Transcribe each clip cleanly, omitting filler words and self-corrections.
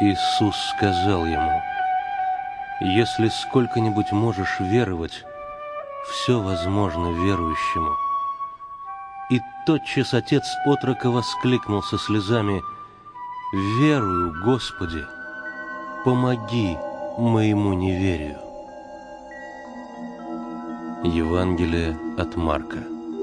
Иисус сказал ему: «Если сколько-нибудь можешь веровать, все возможно верующему». И тотчас отец отрока воскликнул со слезами: «Верую, Господи, помоги моему неверию». Евангелие от Марка.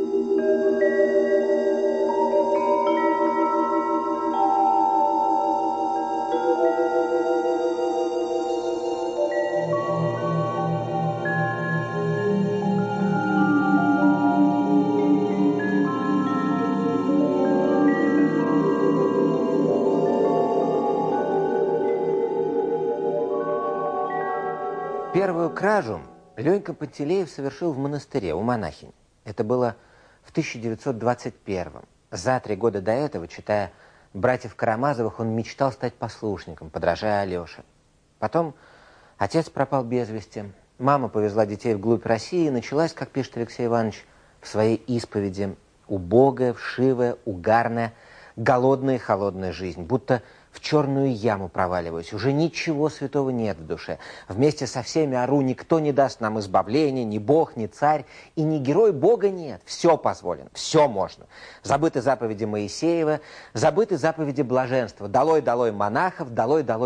Первую кражу Ленька Пантелеев совершил в монастыре у монахинь. Это было в 1921-м. За 3 года до этого, читая «Братьев Карамазовых», он мечтал стать послушником, подражая Алёше. Потом отец пропал без вести, мама повезла детей вглубь России, и началась, как пишет Алексей Иванович в своей исповеди, убогая, вшивая, угарная, голодная и холодная жизнь, будто в черную яму проваливаюсь. Уже ничего святого нет в душе. Вместе со всеми ору: никто не даст нам избавления, ни Бог, ни царь, и ни герой Бога нет. Все позволено, все можно. Забыты заповеди Моисеева, забыты заповеди блаженства. Долой, долой монахов, долой, долой